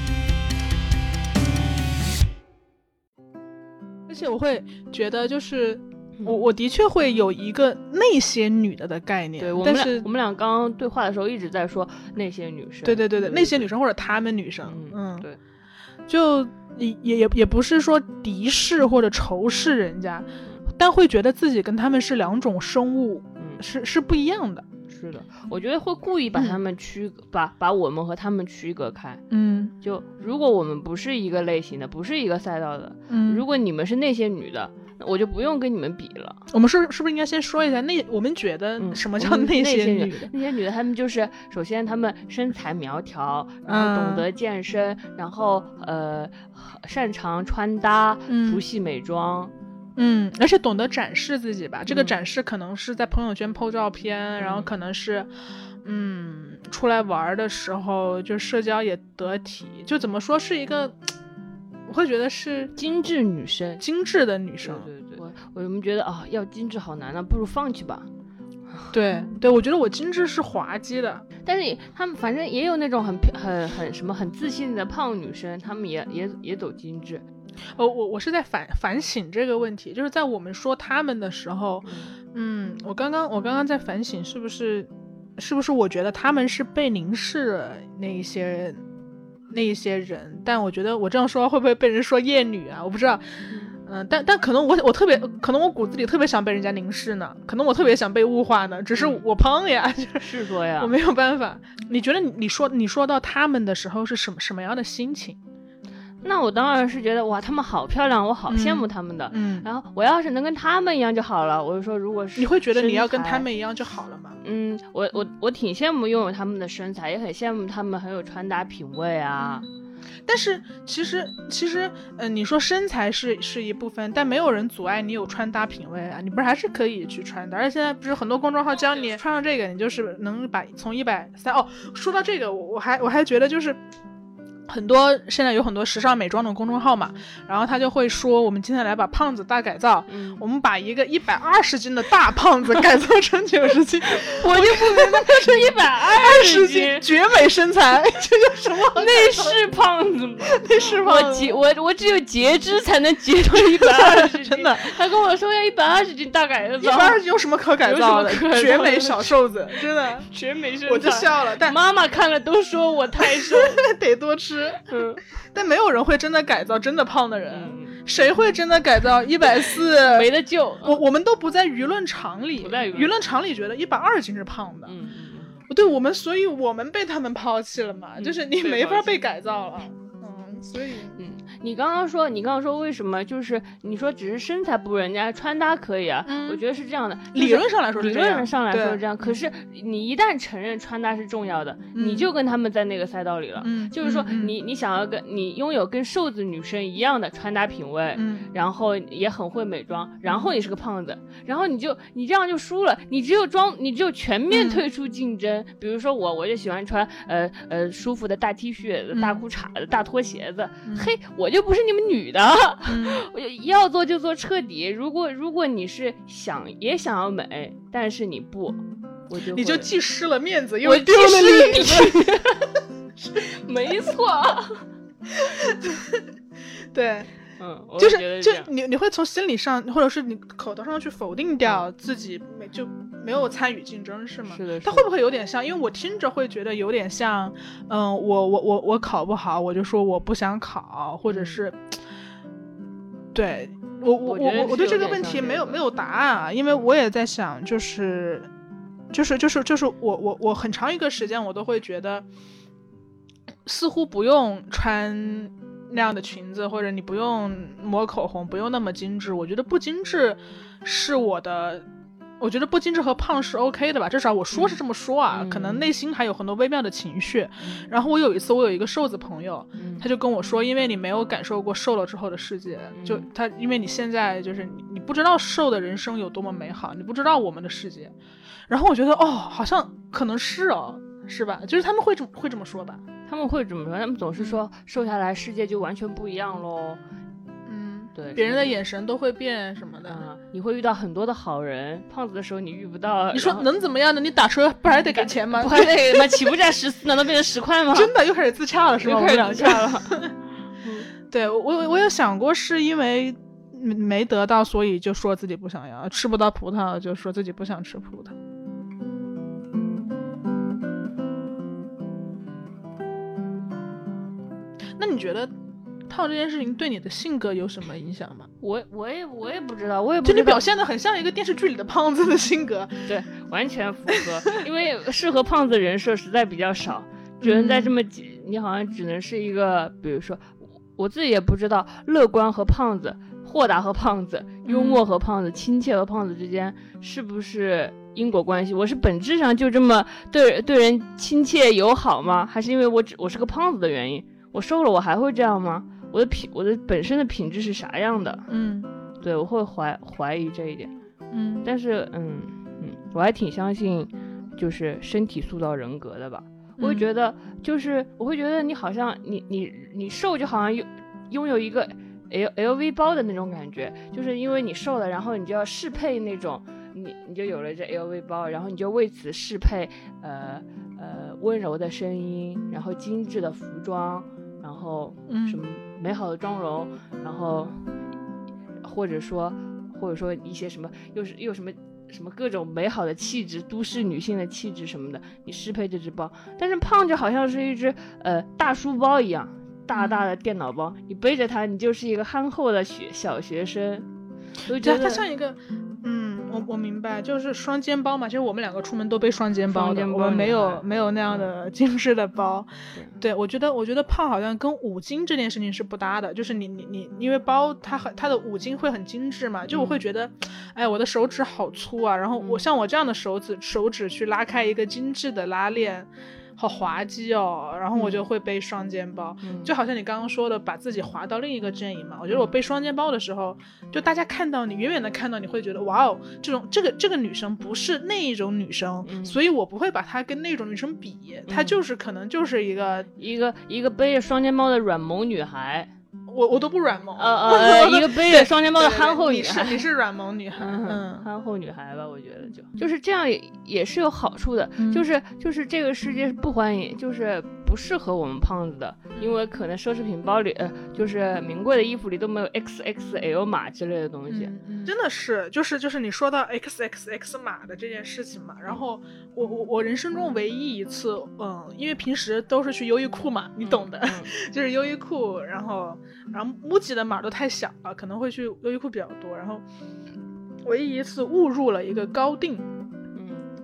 [SPEAKER 2] 而且我会觉得就是我我的确会有一个那些女的的概念，
[SPEAKER 1] 对，我们俩我们俩刚刚对话的时候一直在说那些女生，
[SPEAKER 2] 对对对对，那些女生或者她们女生，
[SPEAKER 1] 嗯，嗯对，
[SPEAKER 2] 就也也也不是说敌视或者仇视人家，但会觉得自己跟她们是两种生物，嗯，是是不一样的。
[SPEAKER 1] 是的，我觉得会故意把他们区、嗯、把把我们和他们区隔开。
[SPEAKER 2] 嗯，
[SPEAKER 1] 就如果我们不是一个类型的，不是一个赛道的，
[SPEAKER 2] 嗯，
[SPEAKER 1] 如果你们是那些女的，我就不用跟你们比了。
[SPEAKER 2] 我们是是不是应该先说一下那我们觉得什么叫那些女的？
[SPEAKER 1] 嗯、那些女的，她们就是首先她们身材苗条，然后懂得健身，嗯、然后呃擅长穿搭，熟悉美妆。
[SPEAKER 2] 嗯，而且懂得展示自己吧，这个展示可能是在朋友圈 po 照片，嗯、然后可能是嗯出来玩的时候就社交也得体，就怎么说是一个我会觉得是
[SPEAKER 1] 精致女生，
[SPEAKER 2] 精致的女生。
[SPEAKER 1] 对对对，我我们觉得啊、哦、要精致好难啊，不如放弃吧。
[SPEAKER 2] 对对，我觉得我精致是滑稽的，
[SPEAKER 1] 但是他们反正也有那种很很很什么很自信的胖女生，他们也也也走精致。
[SPEAKER 2] 哦，我我是在反反省这个问题，就是在我们说他们的时候，嗯，我刚刚我刚刚在反省，是不是是不是我觉得他们是被凝视的那一些人，那一些人，但我觉得我这样说会不会被人说厌女啊？我不知道，嗯、呃，但但可能我我特别可能我骨子里特别想被人家凝视呢，可能我特别想被物化呢，只是我胖呀，就是
[SPEAKER 1] 是说呀，
[SPEAKER 2] 我没有办法。你觉得你你说你说到他们的时候是什么什么样的心情？
[SPEAKER 1] 那我当然是觉得哇，他们好漂亮，我好羡慕他们的。
[SPEAKER 2] 嗯，
[SPEAKER 1] 然后我要是能跟他们一样就好了。我就说，如果是
[SPEAKER 2] 你会觉得你要跟他们一样就好了吗？
[SPEAKER 1] 嗯，我我我挺羡慕拥有他们的身材，也很羡慕他们很有穿搭品味啊。
[SPEAKER 2] 但是其实其实，嗯、呃，你说身材是是一部分，但没有人阻碍你有穿搭品味啊，你不是还是可以去穿的。而且现在不是很多公众号教你穿上这个，你就是能把从一百三哦。说到这个，我我还我还觉得就是。很多现在有很多时尚美妆的公众号嘛，然后他就会说我们今天来把胖子大改造，嗯、我们把一个一百二十斤的大胖子改造成九十斤，
[SPEAKER 1] 我就不明白他是一百二十斤
[SPEAKER 2] 绝美身材，这叫什么？
[SPEAKER 1] 那是胖子吗？
[SPEAKER 2] 那是胖子。
[SPEAKER 1] 我节我我只有截肢才能截到一百二十斤，
[SPEAKER 2] 真的。
[SPEAKER 1] 他跟我说要一百二十斤大改造，
[SPEAKER 2] 一百二十斤有什么可改造的？绝美小瘦子，真的
[SPEAKER 1] 绝美身材，
[SPEAKER 2] 我就笑了。但
[SPEAKER 1] 妈妈看了都说我太瘦，
[SPEAKER 2] 得多吃。嗯，但没有人会真的改造真的胖的人，
[SPEAKER 1] 嗯、
[SPEAKER 2] 谁会真的改造一百四？
[SPEAKER 1] 没得救。
[SPEAKER 2] 我我们都不在舆论场里，
[SPEAKER 1] 不在舆论
[SPEAKER 2] 舆论场里觉得一百二斤是胖的。
[SPEAKER 1] 嗯，
[SPEAKER 2] 对我们，所以我们被他们抛弃了嘛，嗯、就是你没法被改造了。嗯，所以
[SPEAKER 1] 嗯，你刚刚说，你刚刚说为什么就是你说只是身材不如人家，穿搭可以啊？嗯、我觉得是这样的，就是、
[SPEAKER 2] 理论上来说是这样，
[SPEAKER 1] 理论上来说是这样。可是你一旦承认穿搭是重要的，嗯、你就跟他们在那个赛道里了。嗯，就是说你、嗯、你想要跟你拥有跟瘦子女生一样的穿搭品味，嗯，然后也很会美妆，然后你是个胖子，然后你就你这样就输了。你只有装，你只有全面退出竞争。嗯、比如说我，我就喜欢穿呃呃舒服的大 T 恤、大裤衩的大拖鞋子，嗯、嘿，我就不是你们女的，嗯、我要做就做彻底。如果如果你是想也想要美，但是你不，我就
[SPEAKER 2] 你就既失了面子，
[SPEAKER 1] 又
[SPEAKER 2] 丢了脸子。
[SPEAKER 1] 没错，
[SPEAKER 2] 对。
[SPEAKER 1] 嗯，
[SPEAKER 2] 就是就你你会从心理上或者是你口头上去否定掉自己没就没有参与竞争是吗？
[SPEAKER 1] 是的，
[SPEAKER 2] 它会不会有点像？因为我听着会觉得有点像，嗯，我我我我考不好，我就说我不想考，或者是，嗯、对我我我我对这个问题没有没有答案啊，因为我也在想，就是就是就是就是我我我很长一个时间我都会觉得，似乎不用穿那样的裙子，或者你不用抹口红，不用那么精致。我觉得不精致是我的，我觉得不精致和胖是 OK 的吧，至少我说是这么说啊，嗯、可能内心还有很多微妙的情绪。嗯、然后我有一次，我有一个瘦子朋友，嗯、他就跟我说，因为你没有感受过瘦了之后的世界，嗯、就他因为你现在就是你你不知道瘦的人生有多么美好，你不知道我们的世界。然后我觉得哦，好像可能是哦，是吧？就是他们会这么会这么说吧。
[SPEAKER 1] 他们会怎么说？他们总是说瘦下来世界就完全不一样咯。
[SPEAKER 2] 嗯，
[SPEAKER 1] 对，
[SPEAKER 2] 别人的眼神都会变什么的、
[SPEAKER 1] 嗯、你会遇到很多的好人，胖子的时候你遇不到。
[SPEAKER 2] 你说能怎么样呢？你打车不还得给钱吗？
[SPEAKER 1] 不还得吗？起步价十四难道变成十块吗？
[SPEAKER 2] 真的又开始自洽了是吗？
[SPEAKER 1] 又开始自洽了。
[SPEAKER 2] 对，我我有想过是因为没得到所以就说自己不想要，吃不到葡萄就说自己不想吃葡萄。那你觉得胖这件事情对你的性格有什么影响吗？
[SPEAKER 1] 我我也我也不知道，我也不知道，
[SPEAKER 2] 就你表现的很像一个电视剧里的胖子的性格。
[SPEAKER 1] 对，完全符合。因为适合胖子人设实在比较少，只能在这么几，嗯、你好像只能是一个，比如说我自己也不知道，乐观和胖子、豁达和胖子、幽默和胖子、嗯、亲切和胖子之间是不是因果关系？我是本质上就这么对对人亲切友好吗？还是因为我只我是个胖子的原因？我瘦了我还会这样吗？我的品我的本身的品质是啥样的？
[SPEAKER 2] 嗯，
[SPEAKER 1] 对，我会怀怀疑这一点。
[SPEAKER 2] 嗯，
[SPEAKER 1] 但是嗯嗯，我还挺相信就是身体塑造人格的吧。我会觉得就是我会觉得你好像你你你瘦就好像拥拥有一个 L L V 包的那种感觉，就是因为你瘦了，然后你就要适配那种你你就有了这 L V 包，然后你就为此适配呃呃温柔的声音，然后精致的服装。然后什么美好的妆容，嗯、然后或者说或者说一些什么又是又什么什么各种美好的气质，都市女性的气质什么的，你适配这只包。但是胖就好像是一只呃大书包一样，大大的电脑包，你背着它，你就是一个憨厚的学小学生。我觉得
[SPEAKER 2] 它像一个嗯，我我明白，就是双肩包嘛。其实我们两个出门都背双肩包的，
[SPEAKER 1] 包
[SPEAKER 2] 我们没有没有那样的精致的包。对, 对，我觉得我觉得胖好像跟五金这件事情是不搭的，就是你你你，因为包它很它的五金会很精致嘛，就我会觉得，嗯、哎，我的手指好粗啊，然后我像我这样的手指手指去拉开一个精致的拉链。好滑稽哦，然后我就会背双肩包、嗯、就好像你刚刚说的把自己滑到另一个阵营嘛。我觉得我背双肩包的时候，就大家看到你远远的看到你会觉得哇哦，这种这个这个女生不是那一种女生、嗯、所以我不会把她跟那种女生比、嗯、她就是可能就是一个
[SPEAKER 1] 一个一个背着双肩包的软萌女孩。
[SPEAKER 2] 我我都不软萌，
[SPEAKER 1] 呃呃，一个背着双肩包的憨厚女孩，
[SPEAKER 2] 你是你是软萌女孩，
[SPEAKER 1] 嗯，嗯憨厚女孩吧，我觉得就就是这样也也是有好处的，嗯、就是就是这个世界是不欢迎，就是不适合我们胖子的，因为可能奢侈品包里，呃，就是名贵的衣服里都没有 X X L 码之类的东西，
[SPEAKER 2] 嗯嗯、真的是，就是就是你说到 X X X 码的这件事情嘛，然后我我我人生中唯一一次，嗯，因为平时都是去优衣库嘛，你懂的，嗯嗯、就是优衣库，然后。然后 MUJI 的码都太小了，可能会去优衣库比较多。然后唯一一次误入了一个高定，
[SPEAKER 1] 嗯，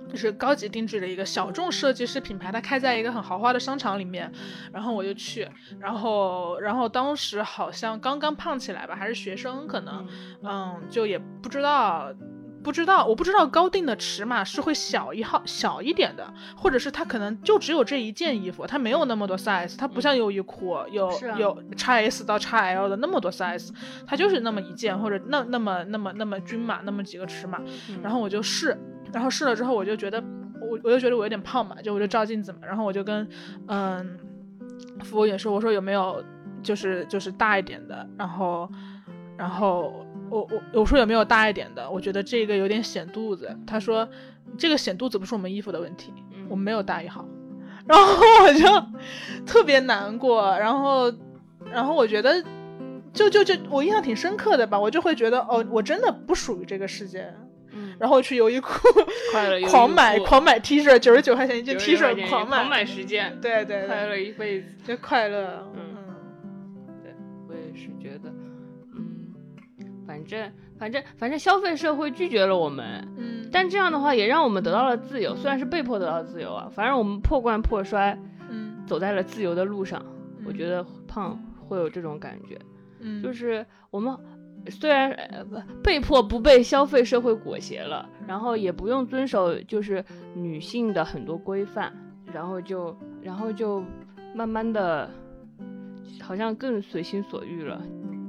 [SPEAKER 2] 就是高级定制的一个小众设计师品牌，它开在一个很豪华的商场里面，然后我就去，然后然后当时好像刚刚胖起来吧，还是学生可能，嗯，就也不知道。不知道，我不知道高定的尺码是会小一号小一点的，或者是它可能就只有这一件衣服，它没有那么多 size， 它不像优衣库有、啊、有 X S 到 X L 的那么多 size， 它就是那么一件或者那那么那么那么均码那么几个尺码，然后我就试，然后试了之后我就觉得我我就觉得我有点胖嘛，就我就照镜子嘛，然后我就跟嗯服务员说，我说有没有就是就是大一点的，然后然后。我我我说有没有大一点的？我觉得这个有点显肚子。他说这个显肚子不是我们衣服的问题，嗯、我们没有大一号。然后我就特别难过，然后然后我觉得就就就我印象挺深刻的吧，我就会觉得哦，我真的不属于这个世界。嗯、然后去优衣库狂买狂买 T 恤，九十九块钱一件 T 恤，狂买
[SPEAKER 1] 狂买十件，
[SPEAKER 2] 对对对，
[SPEAKER 1] 快乐一辈子，
[SPEAKER 2] 就快乐。嗯，
[SPEAKER 1] 嗯对，我也是觉得。反正反正反正消费社会拒绝了我们，嗯，但这样的话也让我们得到了自由，虽然是被迫得到自由啊，反正我们破罐破摔，嗯，走在了自由的路上。嗯、我觉得胖会有这种感觉，嗯，就是我们虽然、呃、被迫不被消费社会裹挟了，然后也不用遵守就是女性的很多规范，然后就然后就慢慢的好像更随心所欲了。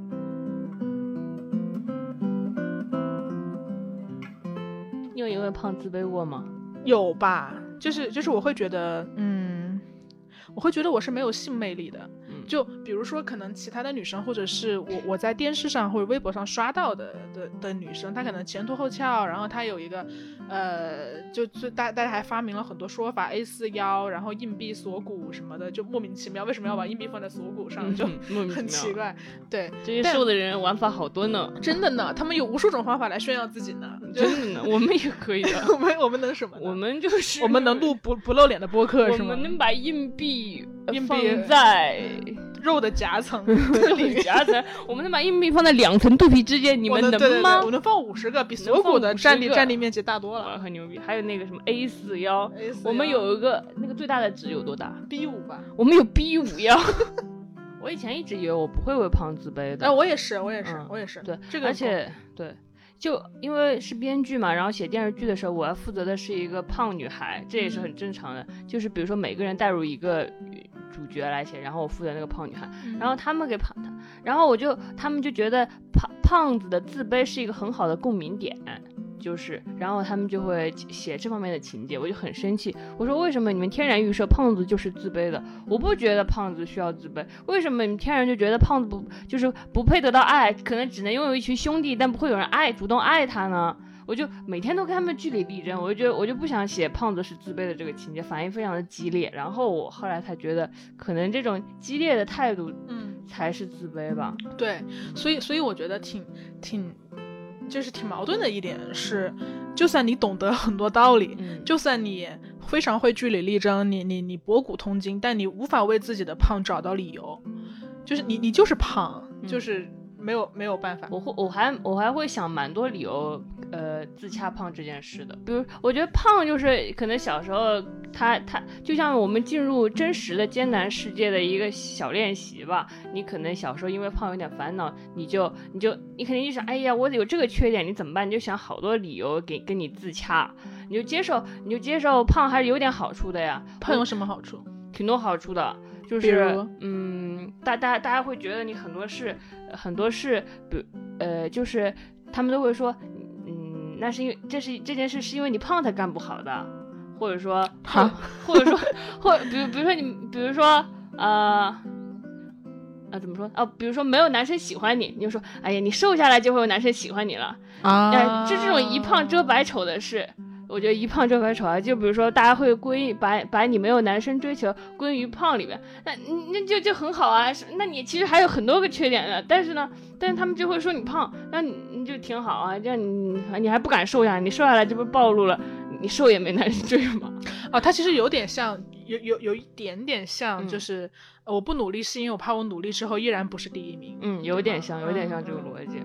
[SPEAKER 1] 你有因为胖自卑过吗？
[SPEAKER 2] 有吧，就是就是我会觉得，嗯，我会觉得我是没有性魅力的。就比如说可能其他的女生，或者是我我在电视上或者微博上刷到的的的女生，她可能前凸后翘，然后她有一个呃就就大大家还发明了很多说法 A 四 腰，然后硬币锁骨什么的，就莫名其妙为什么要把硬币放在锁骨上，就很奇怪。对，
[SPEAKER 1] 这些瘦的人玩法好多呢，
[SPEAKER 2] 真的呢，他们有无数种方法来炫耀自己呢，
[SPEAKER 1] 真的呢，我们也可以的。
[SPEAKER 2] 我们我们能什么呢？
[SPEAKER 1] 我们就是
[SPEAKER 2] 我们能录不不露脸的播客是吗？
[SPEAKER 1] 我们能把硬币放在
[SPEAKER 2] 肉的夹层，
[SPEAKER 1] 里夹层，我们能把硬币放在两层肚皮之间，你们能吗？
[SPEAKER 2] 对对对，我能放五十个，比锁骨的占地占地面积大多了，
[SPEAKER 1] 很牛逼。还有那个什么 A 四 腰，我们有一个那个最大的值有多大
[SPEAKER 2] ？B 五吧，
[SPEAKER 1] 我们有 B 五 腰。我以前一直以为我不会为胖自卑的，
[SPEAKER 2] 哎，我也是，我也是，
[SPEAKER 1] 嗯、
[SPEAKER 2] 我也是，
[SPEAKER 1] 对，
[SPEAKER 2] 这个
[SPEAKER 1] 而且对。就因为是编剧嘛，然后写电视剧的时候，我要负责的是一个胖女孩，这也是很正常的。嗯、就是比如说每个人带入一个主角来写，然后我负责那个胖女孩，嗯、然后他们给胖，然后我就他们就觉得胖胖子的自卑是一个很好的共鸣点。就是，然后他们就会写这方面的情节，我就很生气。我说为什么你们天然预设胖子就是自卑的？我不觉得胖子需要自卑。为什么你们天然就觉得胖子不就是不配得到爱，可能只能拥有一群兄弟，但不会有人爱主动爱他呢？我就每天都跟他们据理力争，我就觉得我就不想写胖子是自卑的这个情节，反应非常的激烈。然后我后来才觉得，可能这种激烈的态度，嗯，才是自卑吧。
[SPEAKER 2] 嗯、对，所以所以我觉得挺挺。就是挺矛盾的一点是，就算你懂得很多道理，嗯、就算你非常会据理力争，你你你博古通今，但你无法为自己的胖找到理由，就是你你就是胖，嗯、就是没有没有办法。
[SPEAKER 1] 我会我还我还会想蛮多理由，呃，自洽胖这件事的。比如我觉得胖就是可能小时候他他就像我们进入真实的艰难世界的一个小练习吧。你可能小时候因为胖有点烦恼，你就你就你肯定就想，哎呀，我有这个缺点，你怎么办？你就想好多理由给跟你自洽，你就接受你就接受胖还是有点好处的呀。
[SPEAKER 2] 胖有什么好处？
[SPEAKER 1] 挺多好处的。就是嗯，大大大家会觉得你很多事很多事，比呃，就是他们都会说，嗯，那是因为这是这件事是因为你胖才干不好的，或者说，或或者说或比如比如说你比如说呃啊怎么说啊？比如说没有男生喜欢你，你就说，哎呀，你瘦下来就会有男生喜欢你了啊！呃，就这种一胖遮百丑的事。我觉得一胖遮百丑啊，就比如说大家会归把把你没有男生追求归于胖里面，那那就就很好啊。那你其实还有很多个缺点的，但是呢，但是他们就会说你胖，那你你就挺好啊，这样你你还不敢瘦下来，你瘦下来这不暴露了，你瘦也没男生追吗？
[SPEAKER 2] 哦，它其实有点像，有有有一点点像，就是、嗯呃、我不努力是因为我怕我努力之后依然不是第一名。
[SPEAKER 1] 嗯，有点像，有点像这个逻辑。嗯、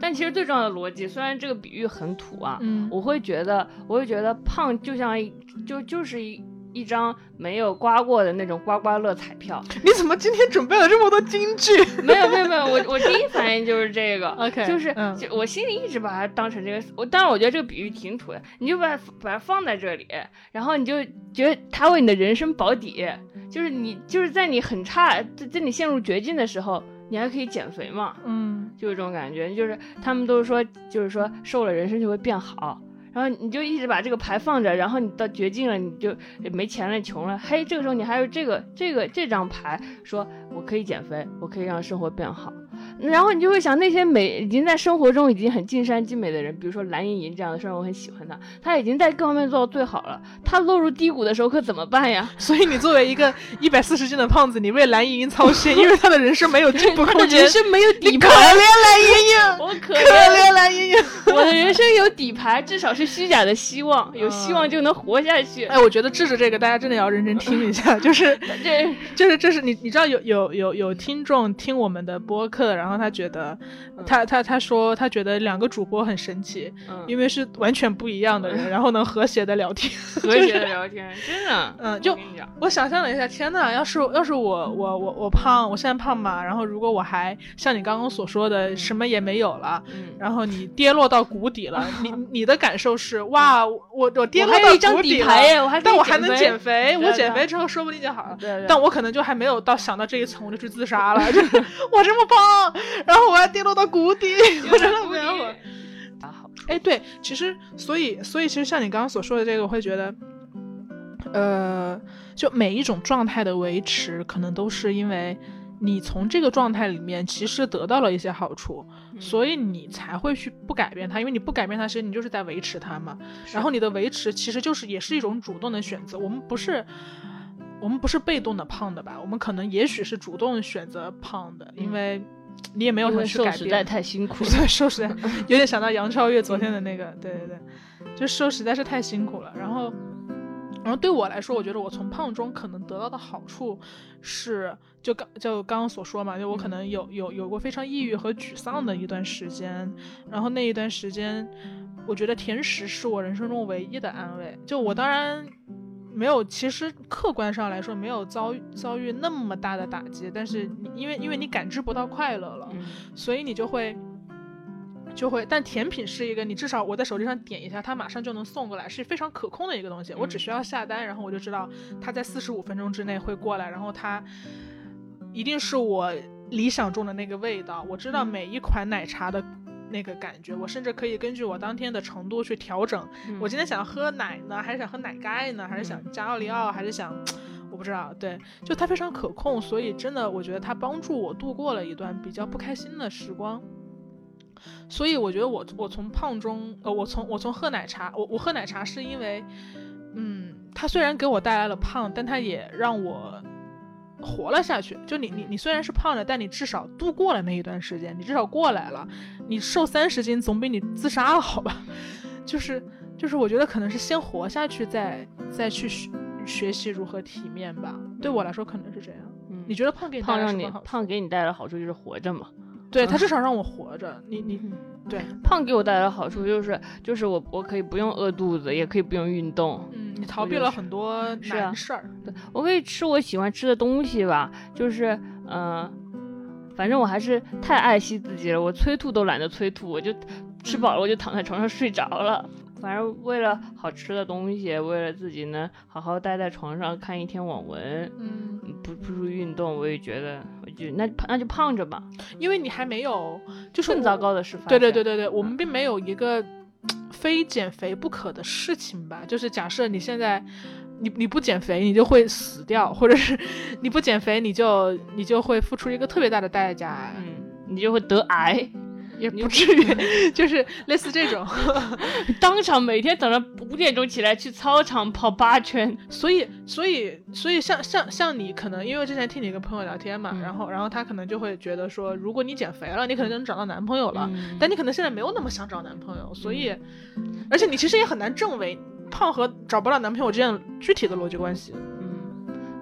[SPEAKER 1] 但其实最重要的逻辑，虽然这个比喻很土啊，
[SPEAKER 2] 嗯，
[SPEAKER 1] 我会觉得，我会觉得胖就像一就就是一一张没有刮过的那种刮刮乐彩票。
[SPEAKER 2] 你怎么今天准备了这么多金句？
[SPEAKER 1] 没有没有没有，我我第一反应就是这个
[SPEAKER 2] ，OK，
[SPEAKER 1] 就是、
[SPEAKER 2] 嗯、
[SPEAKER 1] 就我心里一直把它当成这个，我当然我觉得这个比喻挺土的，你就把它把它放在这里，然后你就觉得它为你的人生保底，就是你就是在你很差，在在你陷入绝境的时候，你还可以减肥嘛，
[SPEAKER 2] 嗯，
[SPEAKER 1] 就是这种感觉，就是他们都说，就是说瘦了人生就会变好。然后你就一直把这个牌放着，然后你到绝境了，你就没钱了，穷了，嘿，这个时候你还有这个这个这张牌，说我可以减肥，我可以让生活变好。然后你就会想，那些美已经在生活中已经很尽善尽美的人，比如说蓝盈莹这样的，虽然我很喜欢她，她已经在各方面做到最好了，她落入低谷的时候可怎么办呀？
[SPEAKER 2] 所以你作为一个一百四十斤的胖子，你为蓝盈莹操心，因为她的人生没有进步空间，
[SPEAKER 1] 人生没有底牌。
[SPEAKER 2] 可怜蓝盈莹，
[SPEAKER 1] 我可
[SPEAKER 2] 怜可怜蓝盈莹，
[SPEAKER 1] 我的人生有底牌，至少是虚假的希望，有希望就能活下去。
[SPEAKER 2] 哎，我觉得治着这个，大家真的要认真听一下，就是
[SPEAKER 1] 这
[SPEAKER 2] 就是这是你你知道有有有有听众听我们的播客，然后他觉得他他他说他觉得两个主播很神奇，嗯、因为是完全不一样的人，嗯、然后能和谐的聊天，
[SPEAKER 1] 和谐的聊天，真的，
[SPEAKER 2] 嗯，就 我, 我想象了一下，天哪，要是要是我我我我胖，我现在胖嘛，然后如果我还像你刚刚所说的什么也没有了，嗯、然后你跌落到谷底了，你你的感受是哇，我我跌落到谷底了，
[SPEAKER 1] 我还
[SPEAKER 2] 但我还能减肥，
[SPEAKER 1] 对
[SPEAKER 2] 我减肥之后说不定就好了，
[SPEAKER 1] 对对，
[SPEAKER 2] 但我可能就还没有到想到这一层，我就去自杀了，就我这么胖，然后我还跌落到谷底，我真的没有。哎，对，其实所以所以其实像你刚刚所说的这个，我会觉得，呃，就每一种状态的维持，可能都是因为你从这个状态里面其实得到了一些好处，嗯、所以你才会去不改变它，因为你不改变它，其实你就是在维持它嘛。然后你的维持其实就是也是一种主动的选择，我们不是。我们不是被动的胖的吧，我们可能也许是主动选择胖的，因为你也没有想去改变，
[SPEAKER 1] 瘦实在太辛苦了，
[SPEAKER 2] 瘦实在有点想到杨超越昨天的那个，对对对，就瘦实在是太辛苦了。然后然后对我来说，我觉得我从胖中可能得到的好处是，就刚就刚刚所说嘛，就我可能有有有过非常抑郁和沮丧的一段时间，然后那一段时间我觉得甜食是我人生中唯一的安慰，就我当然没有，其实客观上来说没有遭遇遭遇那么大的打击，但是你因为因为你感知不到快乐了，嗯、所以你就会就会，但甜品是一个你至少我在手机上点一下，它马上就能送过来，是非常可控的一个东西。嗯、我只需要下单，然后我就知道它在四十五分钟之内会过来，然后它一定是我理想中的那个味道。我知道每一款奶茶的那个感觉，我甚至可以根据我当天的程度去调整，嗯、我今天想喝奶呢，还是想喝奶盖呢，还是想加奥利奥，还是想我不知道，对，就它非常可控，所以真的我觉得它帮助我度过了一段比较不开心的时光。所以我觉得我我从胖中呃我从我从喝奶茶，我我喝奶茶是因为嗯它虽然给我带来了胖，但它也让我活了下去。就你你你虽然是胖的，但你至少度过了那一段时间，你至少过来了。你瘦三十斤总比你自杀了好吧？就是就是我觉得可能是先活下去，再再去学学习如何体面吧。对我来说可能是这样。嗯、你觉得胖给你带来什么好处？
[SPEAKER 1] 胖给你带来的好处就是活着嘛。
[SPEAKER 2] 对，它至少让我活着。你你对，
[SPEAKER 1] 胖给我带来的好处就是就是我我可以不用饿肚子，也可以不用运动。
[SPEAKER 2] 嗯，你逃避了很多难事儿。
[SPEAKER 1] 啊、对，我可以吃我喜欢吃的东西吧，就是嗯、呃，反正我还是太爱惜自己了，我催吐都懒得催吐，我就吃饱了我就躺在床上睡着了。反正为了好吃的东西，为了自己能好好待在床上看一天网文，嗯，不不出运动，我也觉得，我就那那就胖着吧，
[SPEAKER 2] 因为你还没有，就是
[SPEAKER 1] 更糟糕的事发生。
[SPEAKER 2] 对对对对对，我们并没有一个非减肥不可的事情吧？就是假设你现在你你不减肥，你就会死掉，或者是你不减肥，你就你就会付出一个特别大的代价，
[SPEAKER 1] 嗯，你就会得癌。
[SPEAKER 2] 也不至于，就是类似这种，
[SPEAKER 1] 当场每天早上五点钟起来去操场跑八圈，
[SPEAKER 2] 所以，所以，所以像像像你可能因为之前听你跟朋友聊天嘛，嗯、然后然后他可能就会觉得说，如果你减肥了，你可能就能找到男朋友了，嗯、但你可能现在没有那么想找男朋友，所以，嗯、而且你其实也很难证伪胖和找不到男朋友这样具体的逻辑关系。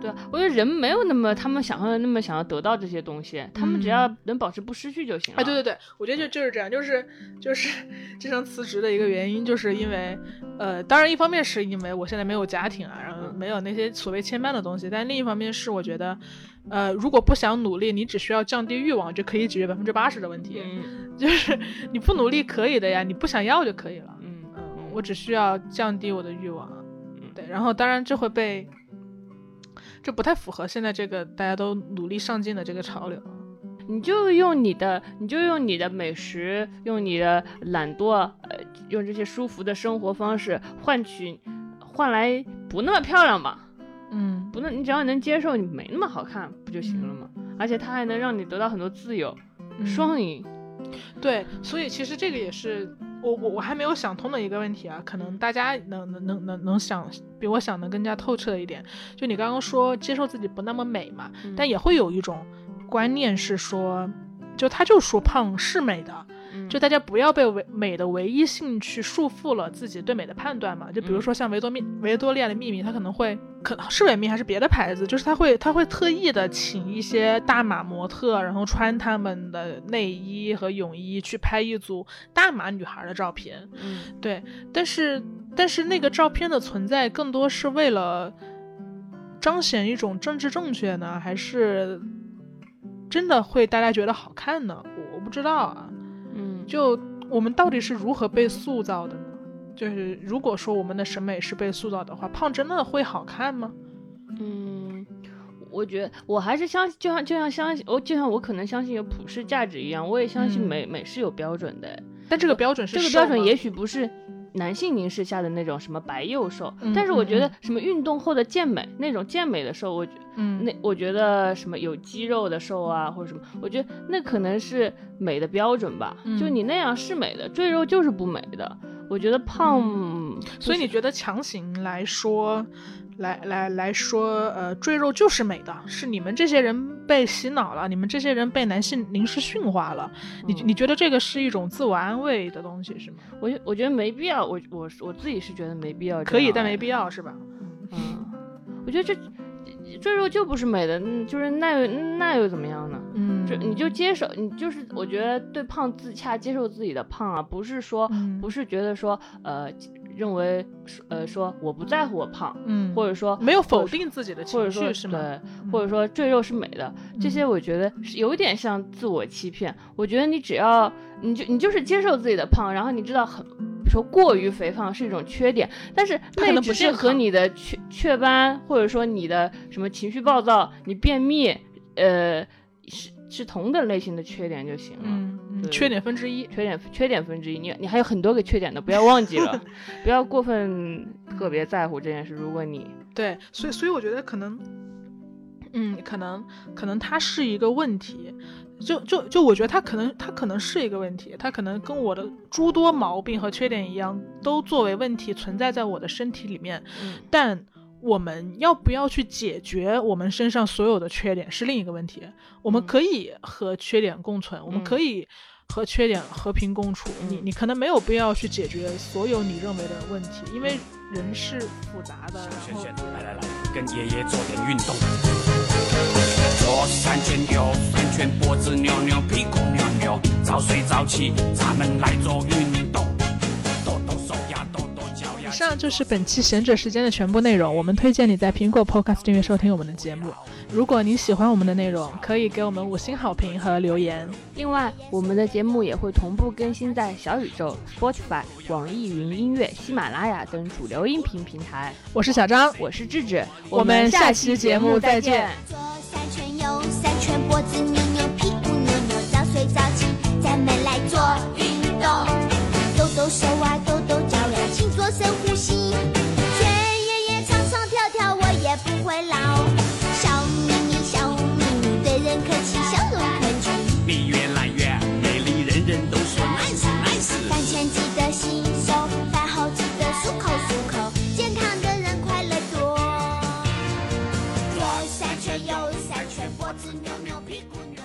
[SPEAKER 1] 对啊，我觉得人没有那么他们想象的那么想要得到这些东西，他们只要能保持不失去就行了。
[SPEAKER 2] 哎，对对对，我觉得就就是这样，就是就是经常辞职的一个原因，就是因为呃，当然一方面是因为我现在没有家庭啊，然后没有那些所谓牵绊的东西，但另一方面是我觉得，呃，如果不想努力，你只需要降低欲望就可以解决百分之八十的问题。嗯，就是你不努力可以的呀，你不想要就可以了。嗯嗯，我只需要降低我的欲望。对，然后当然这会被。这不太符合现在这个大家都努力上进的这个潮流。
[SPEAKER 1] 你就用你的，你就用你的美食，用你的懒惰，呃，用这些舒服的生活方式换取，换来不那么漂亮吧？
[SPEAKER 2] 嗯，
[SPEAKER 1] 不那，你只要能接受你没那么好看，不就行了吗？嗯、而且它还能让你得到很多自由，嗯、双赢。
[SPEAKER 2] 对，所以其实这个也是。我我我还没有想通的一个问题啊，可能大家能能能能能想比我想的更加透彻的一点，就你刚刚说接受自己不那么美嘛，嗯、但也会有一种观念是说，就他就说胖是美的，嗯、就大家不要被唯美的唯一性去束缚了自己对美的判断嘛。就比如说像维多密维多利亚的秘密，他可能会可能是维密还是别的牌子，就是他会他会特意的请一些大码模特，然后穿他们的内衣和泳衣去拍一组大码女孩的照片。
[SPEAKER 1] 嗯，
[SPEAKER 2] 对，但是但是那个照片的存在更多是为了彰显一种政治正确呢，还是真的会大家觉得好看呢？我不知道啊。
[SPEAKER 1] 嗯，
[SPEAKER 2] 就我们到底是如何被塑造的呢？就是如果说我们的审美是被塑造的话，胖真的会好看吗？
[SPEAKER 1] 嗯，我觉得我还是相信，就像就像相信我，就像我可能相信有普世价值一样，我也相信美、嗯、美是有标准的。
[SPEAKER 2] 但这个标准是
[SPEAKER 1] 这个标准也许不是男性凝视下的那种什么白幼瘦，嗯、但是我觉得什么运动后的健美、嗯、那种健美的瘦，我
[SPEAKER 2] 嗯，
[SPEAKER 1] 那我觉得什么有肌肉的瘦啊或者什么，我觉得那可能是美的标准吧。嗯、就你那样是美的，赘肉就是不美的。我觉得胖，
[SPEAKER 2] 嗯、所以你觉得强行来说，来来来说，呃，赘肉就是美的，是你们这些人被洗脑了，你们这些人被男性凝视驯化了。嗯、你你觉得这个是一种自我安慰的东西是吗？
[SPEAKER 1] 我我觉得没必要，我我我自己是觉得没必要，
[SPEAKER 2] 可以但没必要是吧？
[SPEAKER 1] 嗯，我觉得这赘肉就不是美的，就是那又那又怎么样呢？
[SPEAKER 2] 嗯，
[SPEAKER 1] 就你就接受，你就是我觉得对胖自洽，接受自己的胖啊，不是说、嗯、不是觉得说呃认为呃说我不在乎我胖，
[SPEAKER 2] 嗯，
[SPEAKER 1] 或者说
[SPEAKER 2] 没有否定自己的情绪是吗？
[SPEAKER 1] 对，嗯、或者说赘肉是美的，这些我觉得是有点像自我欺骗。我觉得你只要你就你就是接受自己的胖，然后你知道很。说过于肥胖是一种缺点，但是那只是和你的雀雀斑，或者说你的什么情绪暴躁、你便秘，呃，是是同等类型的缺点就行了。
[SPEAKER 2] 嗯，缺点分之一，
[SPEAKER 1] 缺点缺点分之一，你你还有很多个缺点的，不要忘记了，不要过分特别在乎这件事。如果你
[SPEAKER 2] 对，所以所以我觉得可能，嗯，可能可能它是一个问题。就就就我觉得它可能它可能是一个问题，它可能跟我的诸多毛病和缺点一样，都作为问题存在在我的身体里面。
[SPEAKER 1] 嗯，
[SPEAKER 2] 但我们要不要去解决我们身上所有的缺点是另一个问题。我们可以和缺点共存，嗯、我们可以和缺点和平共处。嗯、你你可能没有必要去解决所有你认为的问题，因为人是复杂的。
[SPEAKER 3] 然后来来来，跟爷爷做点运动。左三圈右三圈，脖子扭扭，屁股扭扭，早睡早起，咱们来做运动，抖抖手呀，抖抖脚呀。以
[SPEAKER 2] 上就是本期闲者时间的全部内容。我们推荐你在苹果 Podcast 订阅收听我们的节目。如果你喜欢我们的内容，可以给我们五星好评和留言。
[SPEAKER 1] 另外，我们的节目也会同步更新在小宇宙、Spotify、网易云音乐、喜马拉雅等主流音频平台。
[SPEAKER 2] 我是小张，
[SPEAKER 1] 我是智智，
[SPEAKER 2] 我们下期节目再见。
[SPEAKER 4] 左三圈，右三圈，脖子扭扭，屁股扭扭，早睡早起，咱们来做运动，抖抖手啊，抖抖脚呀，请做深呼吸。学爷爷唱唱跳跳，我也不会老。笑眯眯，笑眯眯，对人客气，笑容可掬。
[SPEAKER 3] 你越来越美丽，人人都说 nice nice。
[SPEAKER 4] 饭前记得洗手，饭后记得漱口漱口，健康的人快乐多。左三圈，右三圈，脖子扭扭，屁股扭扭。